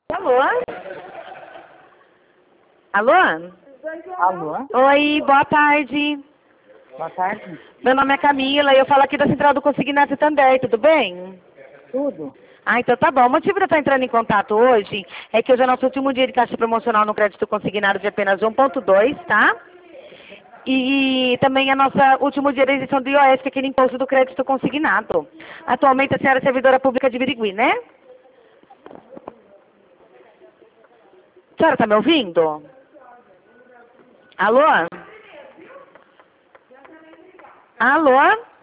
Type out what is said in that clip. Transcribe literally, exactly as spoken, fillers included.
Alô? Alô? Alô? Oi, boa tarde. Boa tarde. Meu nome é Camila e eu falo aqui da Central do Consignado também, tudo bem? Tudo? Ah, então tá bom. O motivo de eu estar entrando em contato hoje é que hoje é nosso último dia de caixa promocional no crédito consignado de apenas um ponto dois, tá? E também é nosso último dia da isenção do I O S, que é aquele imposto do crédito consignado. Atualmente a senhora é servidora pública de Birigui, né? A senhora está me ouvindo? Alô? Alô?